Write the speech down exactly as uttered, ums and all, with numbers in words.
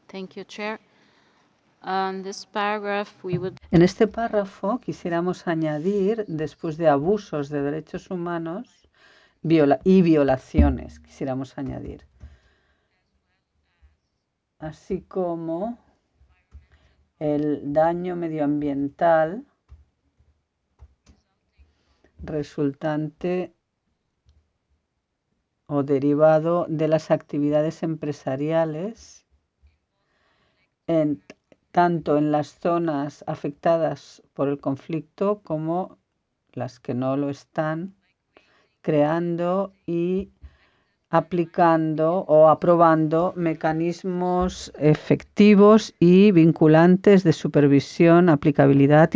Thank you, Chair. On this paragraph, we would En este párrafo quisiéramos añadir, después de abusos de derechos humanos viola y violaciones, quisiéramos añadir, así como el daño medioambiental resultante o derivado de las actividades empresariales en, tanto en las zonas afectadas por el conflicto como las que no lo están, creando y aplicando o aprobando mecanismos efectivos y vinculantes de supervisión, aplicabilidad